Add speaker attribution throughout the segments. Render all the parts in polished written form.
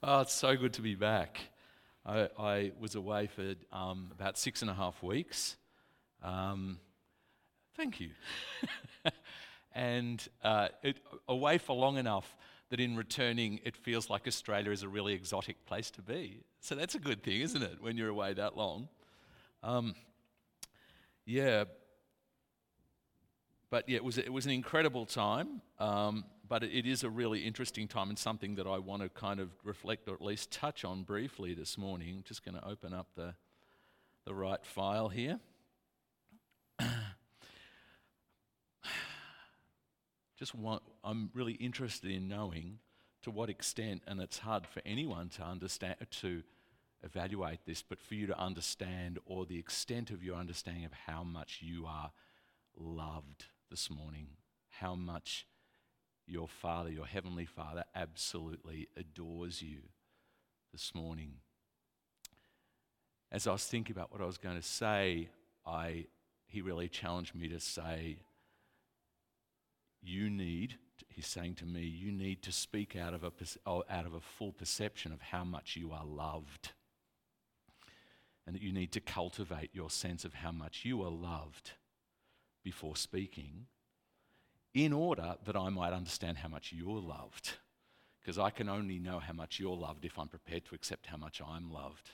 Speaker 1: Oh, it's so good to be back. I was away for about 6.5 weeks. Thank you. And away for long enough that in returning, it feels like Australia is a really exotic place to be. So that's a good thing, isn't it, when you're away that long? Yeah, but yeah, it was an incredible time. But it is a really interesting time and something that I want to kind of reflect or at least touch on briefly this morning. I'm just going to open up the right file here. I'm really interested in knowing to what extent, and it's hard for anyone to understand, to evaluate this, but for you to understand, or the extent of your understanding of how much you are loved this morning, how much your Father, your Heavenly Father, absolutely adores you this morning. As I was thinking about what I was going to say, he really challenged me to say, he's saying to me, you need to speak out of a full perception of how much you are loved. And that you need to cultivate your sense of how much you are loved before speaking, in order that I might understand how much you're loved. Because I can only know how much you're loved if I'm prepared to accept how much I'm loved.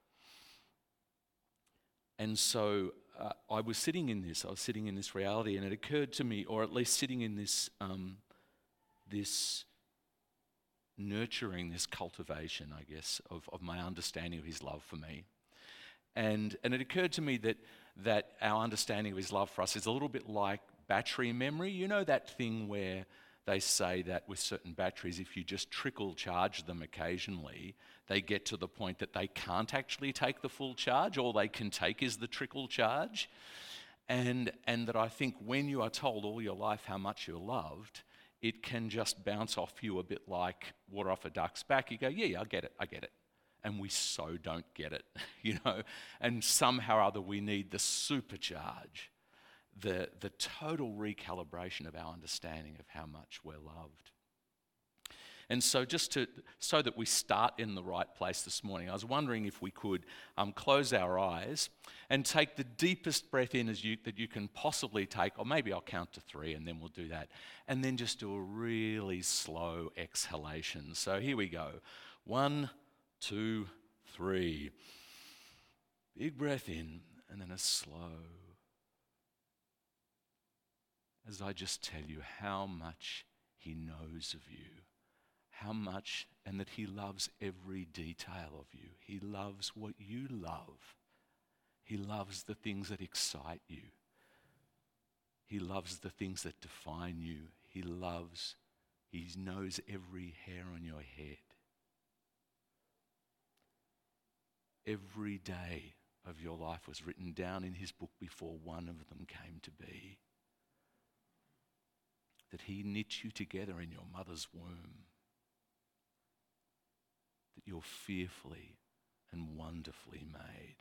Speaker 1: And so I was sitting in this reality, and it occurred to me, or at least sitting in this nurturing, this cultivation, I guess, of my understanding of his love for me. And it occurred to me that our understanding of his love for us is a little bit like battery memory. You know that thing where they say that with certain batteries, if you just trickle charge them occasionally, they get to the point that they can't actually take the full charge. All they can take is the trickle charge. And that I think when you are told all your life how much you're loved, it can just bounce off you a bit like water off a duck's back. You go, yeah, I get it. And we so don't get it, and somehow or other we need the supercharge, the total recalibration of our understanding of how much we're loved. And so so that we start in the right place this morning, I was wondering if we could close our eyes and take the deepest breath in that you can possibly take, or maybe I'll count to 3 and then we'll do that, and then just do a really slow exhalation. So here we go. 1, 2, 3. Big breath in, and then a slow. As I just tell you how much he knows of you, how much, and that he loves every detail of you. He loves what you love. He loves the things that excite you. He loves the things that define you. He knows every hair on your head. Every day of your life was written down in his book before one of them came to be. That he knit you together in your mother's womb. That you're fearfully and wonderfully made.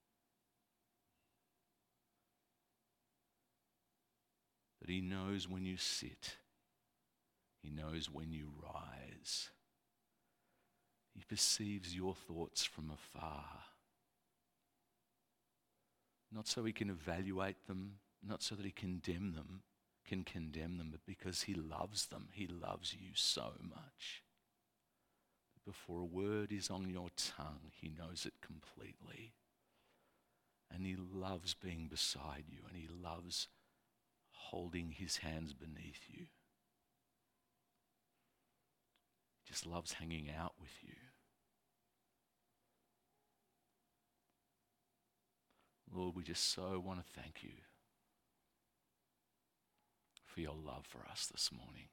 Speaker 1: That he knows when you sit. He knows when you rise. He perceives your thoughts from afar. Not so he can evaluate them, not so that he can condemn them, but because he loves them. He loves you so much. Before a word is on your tongue, he knows it completely. And he loves being beside you, and he loves holding his hands beneath you. He just loves hanging out with you. Lord, we just so want to thank you for your love for us this morning.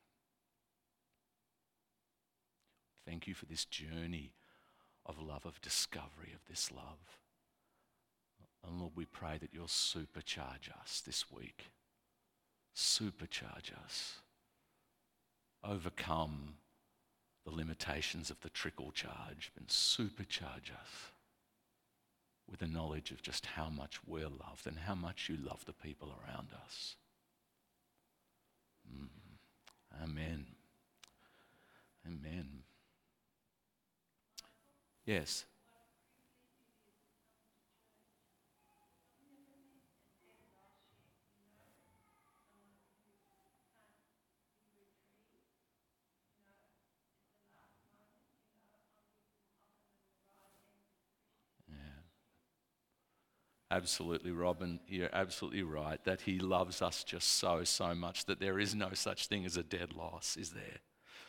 Speaker 1: Thank you for this journey of love, of discovery of this love. And Lord, we pray that you'll supercharge us this week. Supercharge us. Overcome the limitations of the trickle charge and supercharge us with the knowledge of just how much we're loved and how much you love the people around us. Amen. Amen. Yes. Absolutely, Robin. You're absolutely right that he loves us just so, so much that there is no such thing as a dead loss, is there?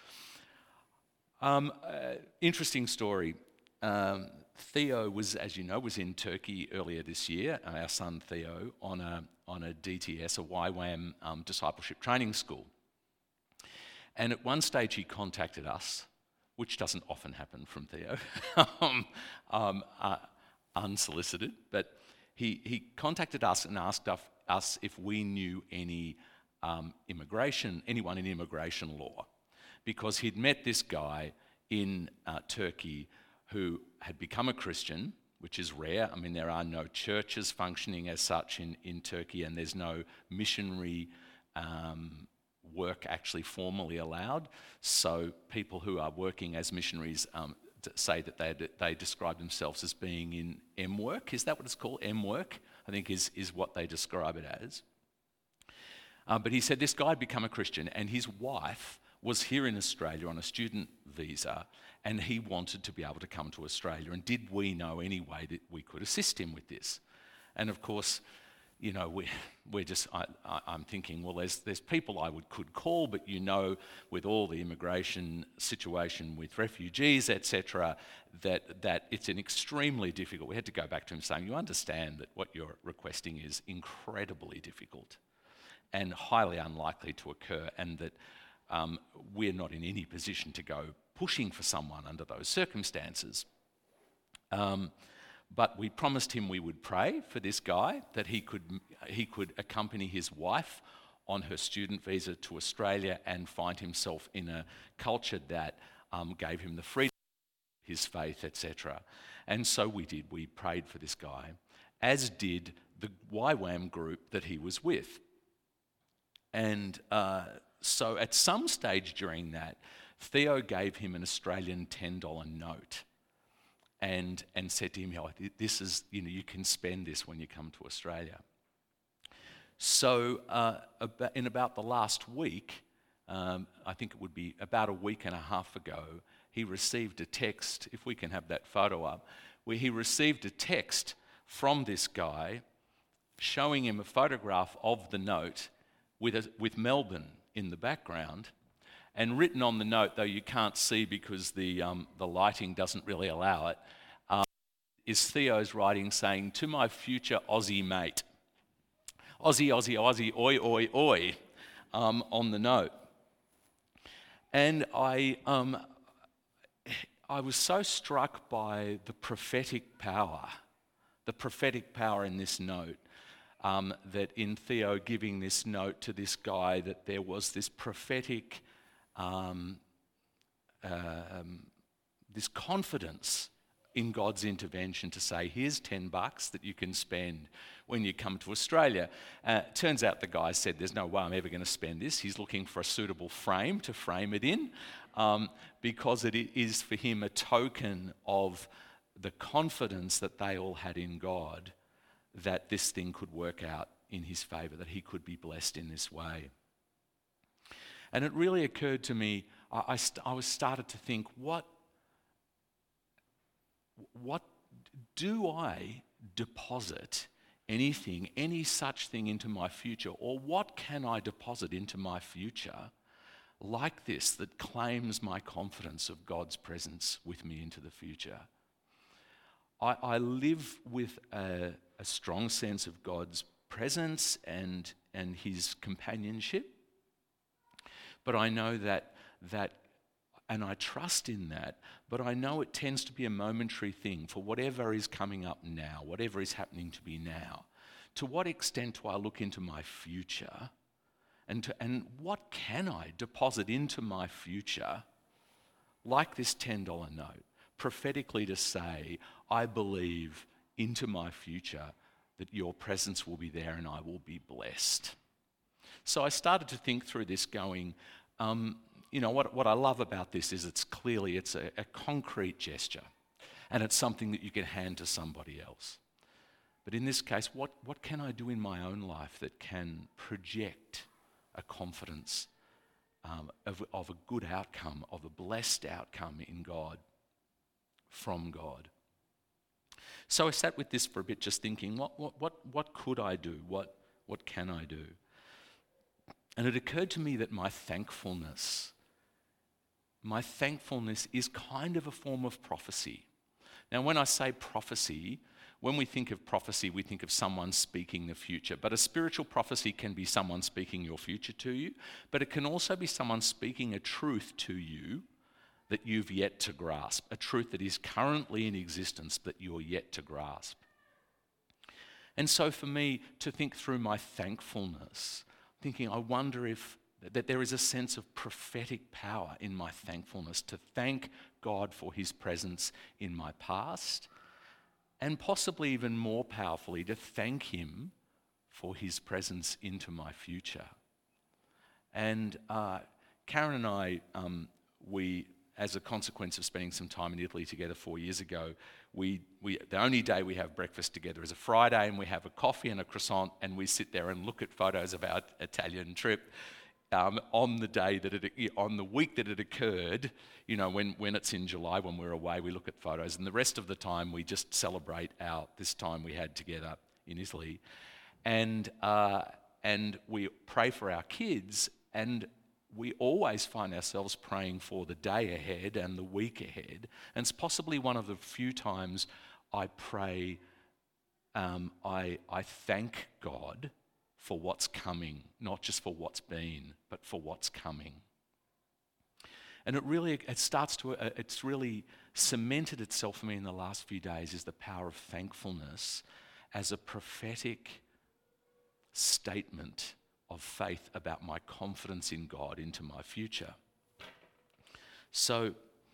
Speaker 1: Interesting story. Theo was, as you know, was in Turkey earlier this year. Our son Theo on a DTS, a YWAM discipleship training school. And at one stage, he contacted us, which doesn't often happen from Theo, unsolicited. But he contacted us and asked us if we knew anyone in immigration law, because he'd met this guy in Turkey who had become a Christian, which is rare. I mean, there are no churches functioning as such in Turkey, and there's no missionary work actually formally allowed. So people who are working as missionaries say that they describe themselves as being in M work. Is that what it's called? M work, I think is what they describe it as. But he said this guy had become a Christian, and his wife was here in Australia on a student visa, and he wanted to be able to come to Australia. And did we know any way that we could assist him with this? And of course, you know, I'm thinking, well, there's people I could call, but you know, with all the immigration situation with refugees, etc., that it's an extremely difficult. We had to go back to him saying, you understand that what you're requesting is incredibly difficult and highly unlikely to occur, and that we're not in any position to go pushing for someone under those circumstances. But we promised him we would pray for this guy, that he could accompany his wife on her student visa to Australia and find himself in a culture that gave him the freedom, his faith, etc. And so we did. We prayed for this guy, as did the YWAM group that he was with. And so at some stage during that, Theo gave him an Australian $10 note and said to him, this is, you can spend this when you come to Australia. So in about the last week, I think it would be about a week and a half ago, he received a text, if we can have that photo up, where he received a text from this guy showing him a photograph of the note with Melbourne in the background, and written on the note, though you can't see because the lighting doesn't really allow it, is Theo's writing saying, "To my future Aussie mate, Aussie, Aussie, Aussie, oi, oi, oi," on the note. And I was so struck by the prophetic power in this note. That in Theo giving this note to this guy, that there was this prophetic, this confidence in God's intervention to say, here's $10 that you can spend when you come to Australia. Turns out the guy said, there's no way I'm ever going to spend this. He's looking for a suitable frame to frame it in, because it is for him a token of the confidence that they all had in God, that this thing could work out in his favour, that he could be blessed in this way. And it really occurred to me, I started to think, what do I deposit anything, any such thing into my future, or what can I deposit into my future like this that claims my confidence of God's presence with me into the future? I live with a strong sense of God's presence and his companionship, but I know that, and I trust in that, but I know it tends to be a momentary thing for whatever is coming up now, whatever is happening to me now. To what extent do I look into my future, and what can I deposit into my future, like this $10 note, prophetically to say, I believe into my future that your presence will be there and I will be blessed. So I started to think through this going, what I love about this is it's a concrete gesture. and it's something that you can hand to somebody else. But in this case, what can I do in my own life that can project a confidence of a good outcome, of a blessed outcome in God, from God? So I sat with this for a bit, just thinking, what could I do? What can I do? And it occurred to me that my thankfulness is kind of a form of prophecy. Now, when I say prophecy, when we think of prophecy, we think of someone speaking the future. But a spiritual prophecy can be someone speaking your future to you, but it can also be someone speaking a truth to you that you've yet to grasp, a truth that is currently in existence that you're yet to grasp. And so for me, to think through my thankfulness, thinking, I wonder if that there is a sense of prophetic power in my thankfulness, to thank God for his presence in my past, and possibly even more powerfully, to thank him for his presence into my future. And Karen and I, we, as a consequence of spending some time in Italy together 4 years ago, the only day we have breakfast together is a Friday, and we have a coffee and a croissant, and we sit there and look at photos of our Italian trip. On the week that it occurred, when it's in July, when we're away, we look at photos, and the rest of the time we just celebrate this time we had together in Italy, and we pray for our kids, and we always find ourselves praying for the day ahead and the week ahead, and it's possibly one of the few times I pray, I thank God for what's coming, not just for what's been, but for what's coming. And it's really cemented itself for me in the last few days, is the power of thankfulness as a prophetic statement of faith about my confidence in God into my future. So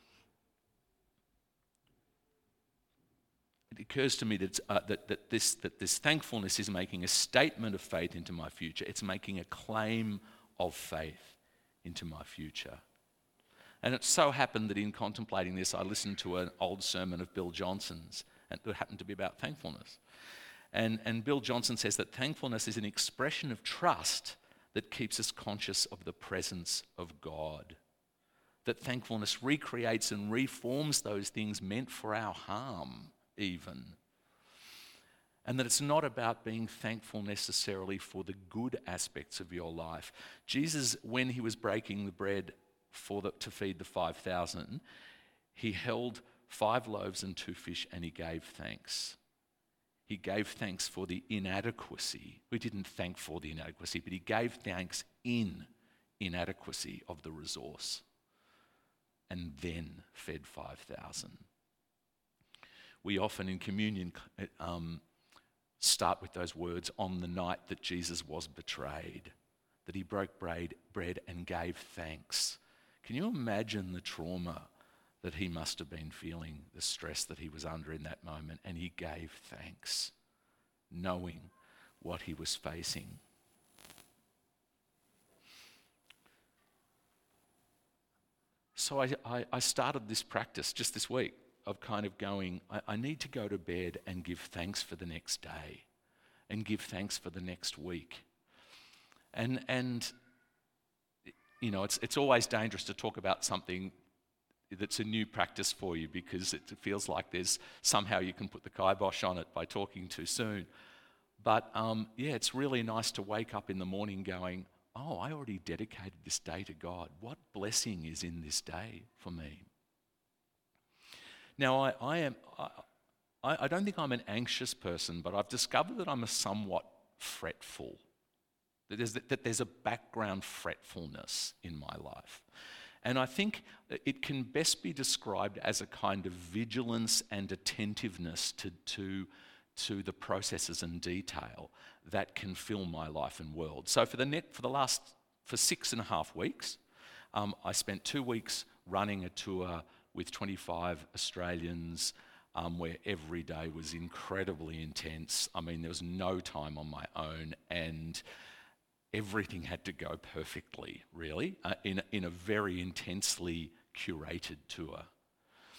Speaker 1: it occurs to me that this thankfulness is making a statement of faith into my future. It's making a claim of faith into my future. And it so happened that in contemplating this, I listened to an old sermon of Bill Johnson's, and it happened to be about thankfulness. And Bill Johnson says that thankfulness is an expression of trust that keeps us conscious of the presence of God. That thankfulness recreates and reforms those things meant for our harm, even. And that it's not about being thankful necessarily for the good aspects of your life. Jesus, when he was breaking the bread to feed the 5,000, he held 5 loaves and 2 fish, and he gave thanks. He gave thanks for the inadequacy. We didn't thank for the inadequacy, but he gave thanks in inadequacy of the resource, and then fed 5,000. We often in communion start with those words, on the night that Jesus was betrayed, that he broke bread and gave thanks. Can you imagine the trauma that he must have been feeling, the stress that he was under in that moment? And he gave thanks, knowing what he was facing. So I started this practice just this week of kind of going, I need to go to bed and give thanks for the next day and give thanks for the next week. And it's always dangerous to talk about something that's a new practice for you, because it feels like there's somehow you can put the kibosh on it by talking too soon. But it's really nice to wake up in the morning going, oh, I already dedicated this day to God. What blessing is in this day for me? Now, I don't think I'm an anxious person, but I've discovered that I'm a somewhat fretful. That there's a background fretfulness in my life. And I think it can best be described as a kind of vigilance and attentiveness to the processes and detail that can fill my life and world. So for 6.5 weeks, I spent 2 weeks running a tour with 25 Australians, where every day was incredibly intense. I mean, there was no time on my own, and everything had to go perfectly, really, in a very intensely curated tour.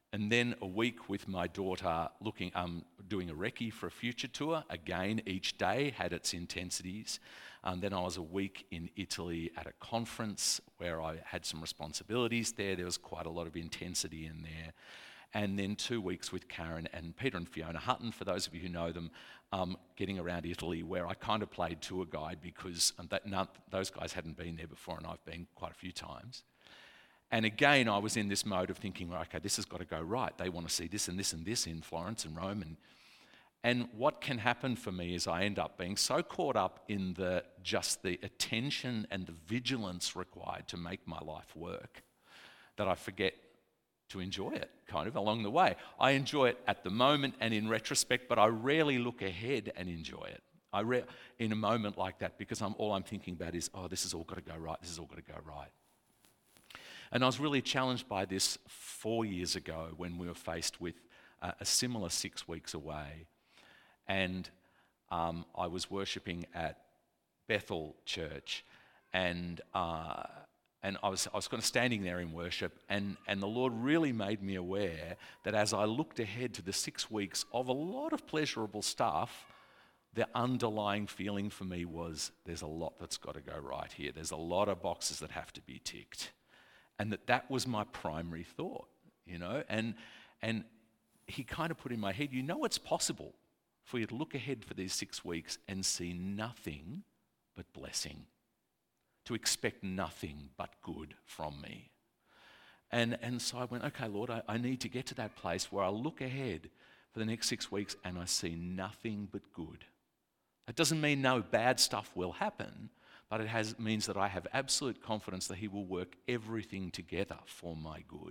Speaker 1: And then a week with my daughter doing a recce for a future tour. Again, each day had its intensities. Then I was a week in Italy at a conference where I had some responsibilities there. There was quite a lot of intensity in there. And then 2 weeks with Karen and Peter and Fiona Hutton, for those of you who know them, getting around Italy, where I kind of played tour guide because those guys hadn't been there before and I've been quite a few times. And again, I was in this mode of thinking, well, okay, this has got to go right. They want to see this and this and this in Florence and Rome. And what can happen for me is I end up being so caught up in just the attention and the vigilance required to make my life work that I forget to enjoy it kind of along the way. I enjoy it at the moment and in retrospect, but I rarely look ahead and enjoy it. In a moment like that, because all I'm thinking about is, oh, this has all got to go right. This has all got to go right. And I was really challenged by this 4 years ago when we were faced with a similar 6 weeks away. And I was worshipping at Bethel Church, and I was kind of standing there in worship, and the Lord really made me aware that as I looked ahead to the 6 weeks of a lot of pleasurable stuff, the underlying feeling for me was there's a lot that's got to go right here. There's a lot of boxes that have to be ticked. And that was my primary thought, and he kind of put in my head, it's possible for you to look ahead for these 6 weeks and see nothing but blessing, to expect nothing but good from me. And so I went, okay, Lord, I need to get to that place where I look ahead for the next 6 weeks and I see nothing but good. That doesn't mean no bad stuff will happen, but it means that I have absolute confidence that he will work everything together for my good.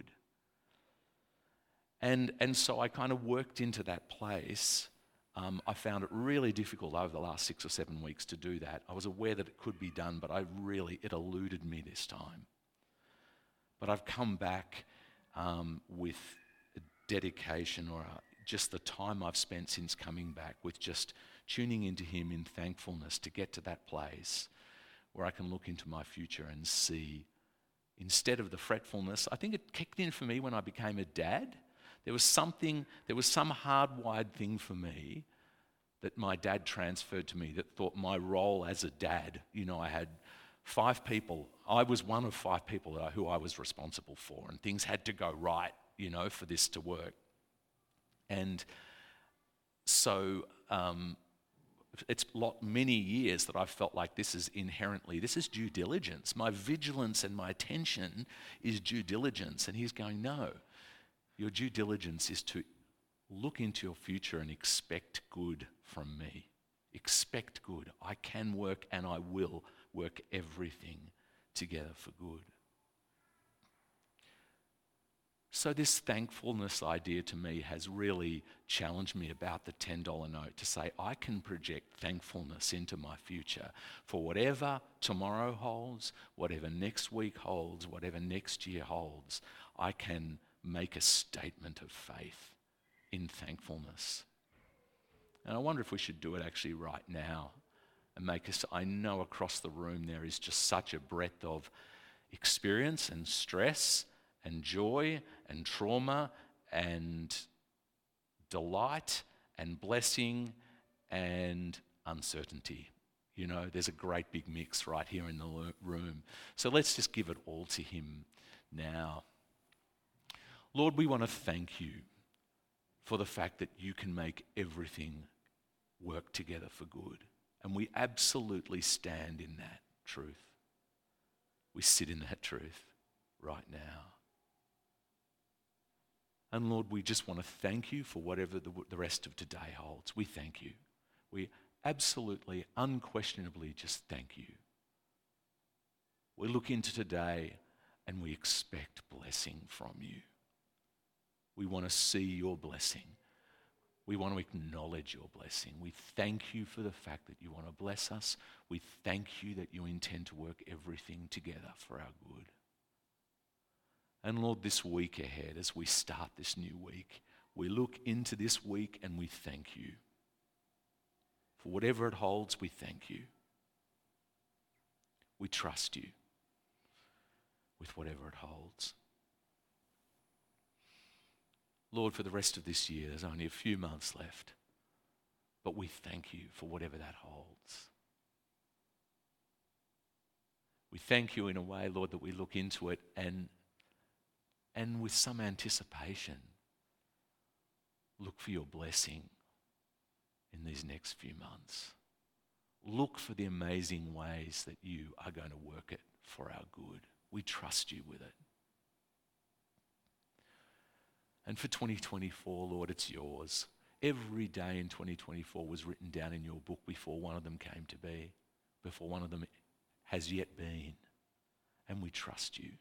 Speaker 1: And so I kind of worked into that place. I found it really difficult over the last 6 or 7 weeks to do that. I was aware that it could be done, but it eluded me this time. But I've come back with dedication, or just the time I've spent since coming back with just tuning into him in thankfulness to get to that place where I can look into my future and see, instead of the fretfulness, I think it kicked in for me when I became a dad. There was some hardwired thing for me that my dad transferred to me that thought my role as a dad, I had 5 people. I was one of 5 people who I was responsible for, and things had to go right, for this to work. And so it's many years that I've felt like this is due diligence. My vigilance and my attention is due diligence. And he's going, no, your due diligence is to look into your future and expect good from me. Expect good. I can work and I will work everything together for good. So this thankfulness idea to me has really challenged me about the $10 note, to say I can project thankfulness into my future for whatever tomorrow holds, whatever next week holds, whatever next year holds. I can make a statement of faith in thankfulness. And I wonder if we should do it actually right now and I know across the room there is just such a breadth of experience and stress and joy and trauma and delight and blessing and uncertainty. There's a great big mix right here in the room. So let's just give it all to him now. Lord, we want to thank you for the fact that you can make everything work together for good. And we absolutely stand in that truth. We sit in that truth right now. And Lord, we just want to thank you for whatever the rest of today holds. We thank you. We absolutely, unquestionably just thank you. We look into today and we expect blessing from you. We want to see your blessing. We want to acknowledge your blessing. We thank you for the fact that you want to bless us. We thank you that you intend to work everything together for our good. And Lord, this week ahead, as we start this new week, we look into this week and we thank you. For whatever it holds, we thank you. We trust you with whatever it holds. Lord, for the rest of this year, there's only a few months left. But we thank you for whatever that holds. We thank you in a way, Lord, that we look into it and with some anticipation, look for your blessing in these next few months. Look for the amazing ways that you are going to work it for our good. We trust you with it. And for 2024, Lord, it's yours. Every day in 2024 was written down in your book before one of them came to be, before one of them has yet been. And we trust you.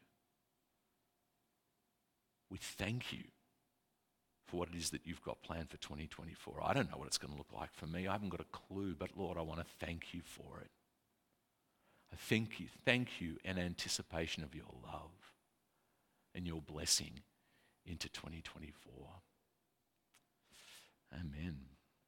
Speaker 1: We thank you for what it is that you've got planned for 2024. I don't know what it's going to look like for me. I haven't got a clue, but Lord, I want to thank you for it. I thank you in anticipation of your love and your blessing into 2024. Amen.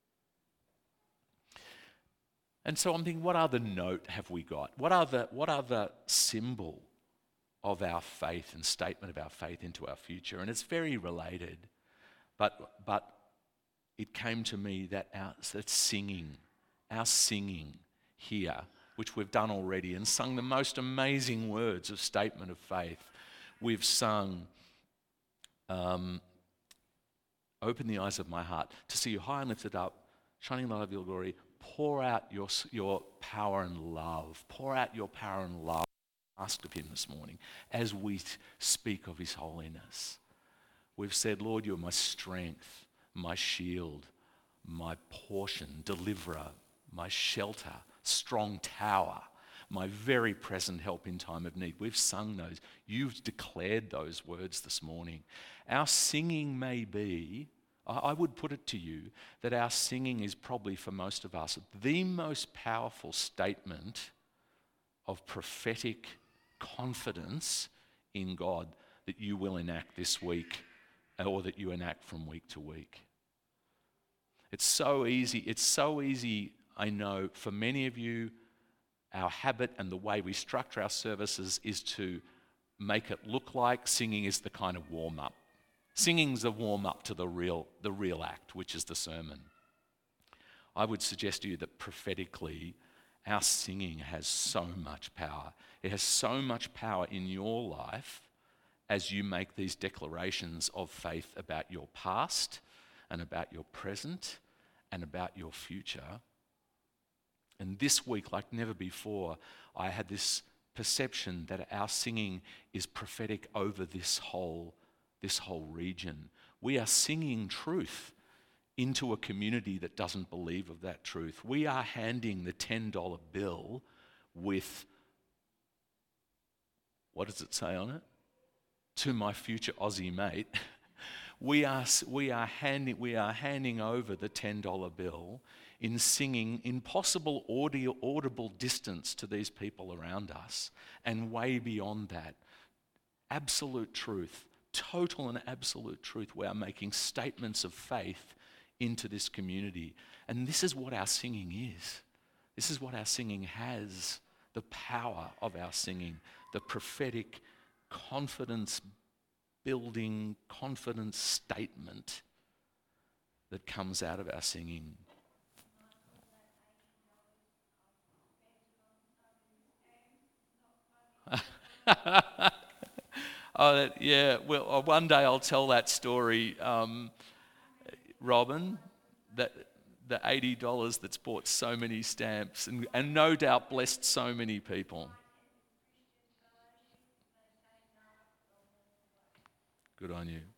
Speaker 1: And so I'm thinking, what other note have we got? What other symbol of our faith and statement of our faith into our future? And it's very related, but it came to me that our singing here, which we've done already and sung the most amazing words of statement of faith. We've sung, open the eyes of my heart to see you high and lifted up, shining light of your glory. Pour out your power and love. Pour out your power and love. Asked of him this morning as we speak of his holiness. We've said, Lord, you're my strength, my shield, my portion, deliverer, my shelter, strong tower, my very present help in time of need. We've sung those. You've declared those words this morning. Our singing may be, I would put it to you, that our singing is probably for most of us the most powerful statement of prophetic confidence in God that you will enact this week or that you enact from week to week. It's so easy, I know, for many of you, our habit and the way we structure our services is to make it look like singing is the kind of warm-up. Singing's a warm-up to the real act, which is the sermon. I would suggest to you that prophetically, our singing has so much power. It has so much power in your life as you make these declarations of faith about your past and about your present and about your future. And this week, like never before, I had this perception that our singing is prophetic over this whole region. We are singing truth into a community that doesn't believe of that truth. We are handing the $10 bill with, what does it say on it? To my future Aussie mate. We are handing over the $10 bill in singing in possible audible distance to these people around us, and way beyond that. Absolute truth, total and absolute truth. We are making statements of faith into this community. And this is what our singing is. This is what our singing has. The power of our singing, the prophetic confidence building, confidence statement that comes out of our singing. Yeah, well, one day I'll tell that story, Robin, that the $80 that's bought so many stamps and no doubt blessed so many people. Good on you.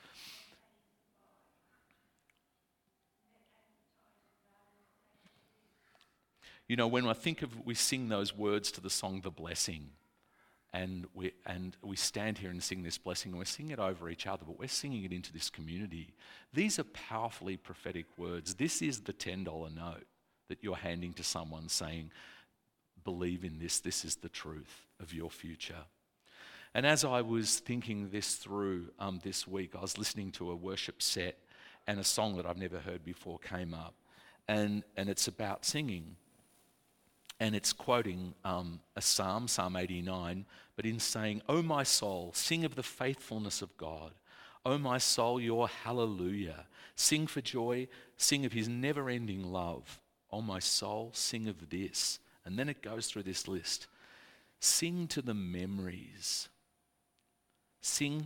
Speaker 1: You know, when we sing those words to the song The Blessing, and we stand here and sing this blessing, and we're singing it over each other, but we're singing it into this community. These are powerfully prophetic words. This is the $10 note that you're handing to someone saying, believe in this is the truth of your future. And as I was thinking this through this week, I was listening to a worship set, and a song that I've never heard before came up, and it's about singing. And it's quoting a psalm, Psalm 89, but in saying, "O my soul, sing of the faithfulness of God. O my soul, your hallelujah. Sing for joy, sing of his never-ending love. O my soul, sing of this. And then it goes through this list. Sing to the memories. Sing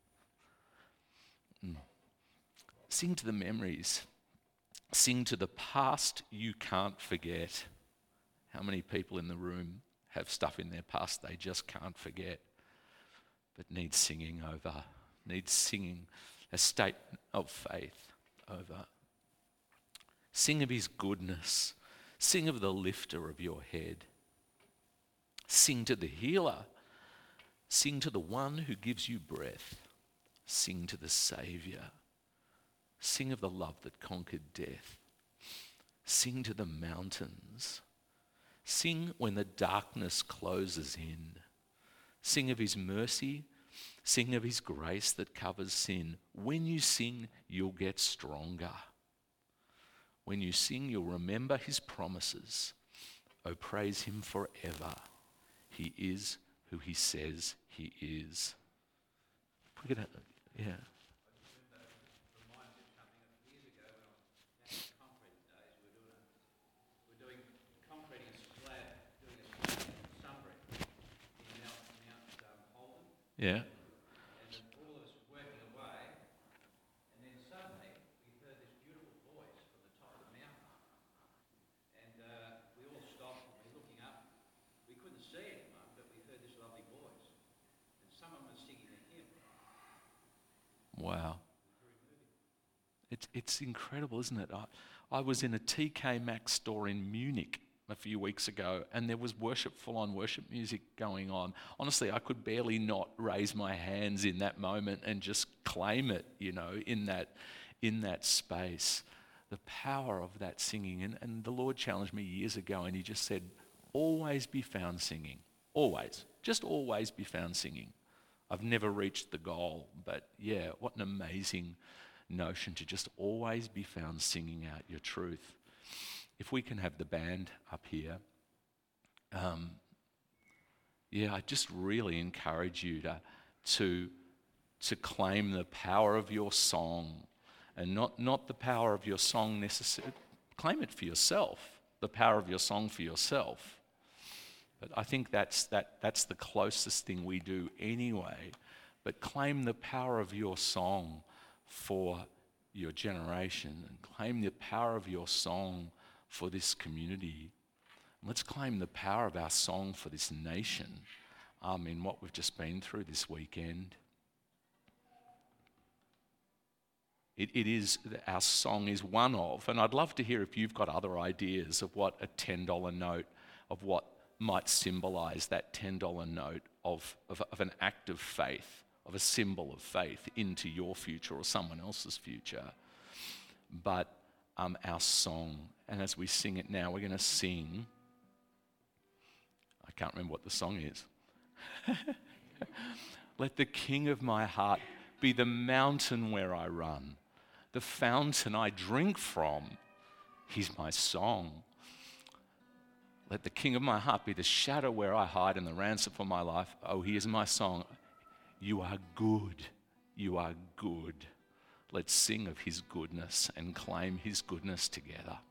Speaker 1: to the memories. Sing to the past you can't forget. How many people in the room have stuff in their past they just can't forget, but need singing over, need singing a statement of faith over. Sing of his goodness. Sing of the lifter of your head. Sing to the healer. Sing to the one who gives you breath. Sing to the Saviour. Sing of the love that conquered death. Sing to the mountains. Sing when the darkness closes in. Sing of his mercy. Sing of his grace that covers sin. When you sing, you'll get stronger. When you sing, you'll remember his promises. Oh, praise him forever. He is who he says he is. We're gonna, yeah. Yeah.
Speaker 2: And all of us were working away, and then suddenly we heard this beautiful voice from the top of the mountain. And we all stopped and we were looking up. We couldn't see anyone, but we heard this lovely voice. And someone was singing a hymn.
Speaker 1: Wow. It's incredible, isn't it? I was in a TK Maxx store in Munich a few weeks ago, and there was full-on worship music going on. Honestly, I could barely not raise my hands in that moment and just claim it, in that space. The power of that singing. And the Lord challenged me years ago, and he just said, always be found singing. Always. Just always be found singing. I've never reached the goal, but yeah, what an amazing notion to just always be found singing out your truth. If we can have the band up here, I just really encourage you to claim the power of your song, and not the power of your song necessarily. Claim it for yourself, the power of your song for yourself. But I think that's the closest thing we do anyway. But claim the power of your song for your generation, and claim the power of your song for this community. Let's claim the power of our song for this nation in what we've just been through this weekend. It is, our song is one of, and I'd love to hear if you've got other ideas of what a $10 note, of what might symbolize that $10 note of an act of faith, of a symbol of faith into your future or someone else's future. But our song, and as we sing it now, we're going to sing. I can't remember what the song is. Let the King of my heart be the mountain where I run, the fountain I drink from. He's my song. Let the King of my heart be the shadow where I hide and the ransom for my life. Oh, he is my song. You are good. You are good. Let's sing of his goodness and claim his goodness together.